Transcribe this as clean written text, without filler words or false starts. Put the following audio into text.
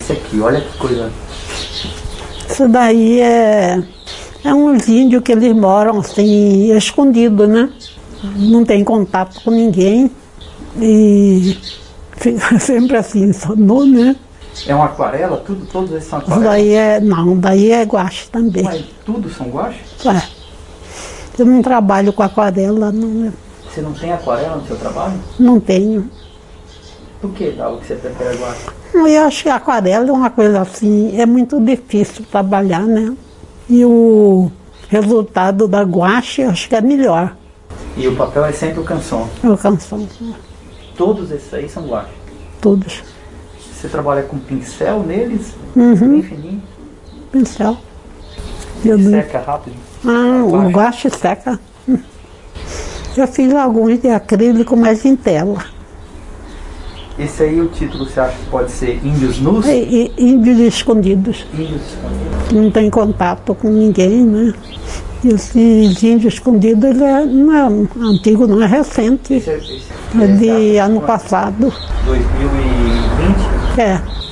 esse aqui, olha que coisa. Isso daí é uns índios que eles moram assim, escondidos, né? Não tem contato com ninguém e fica sempre assim, só nu, né? É uma aquarela? Todos esses são aquarelas? Daí é guache também. Mas tudo são guache? É. Eu não trabalho com aquarela, não. Você não tem aquarela no seu trabalho? Não tenho. Por que, Dalva, que você prefere guache? Eu acho que a aquarela é uma coisa assim, é muito difícil trabalhar, né? E o resultado da guache, eu acho que é melhor. E o papel é sempre o canson? O canção. Todos esses aí são guache? Todos. Você trabalha com pincel neles? Uhum. Bem fininho? Pincel. Seca rápido? O guache seca. Eu fiz alguns de acrílico, mas em tela. Esse aí, o título, você acha que pode ser Índios Nus? Índios escondidos. Índios escondidos. Não tem contato com ninguém, né? E esses índios escondidos, ele não é antigo, não é recente. Esse É de ano passado. 2020? É.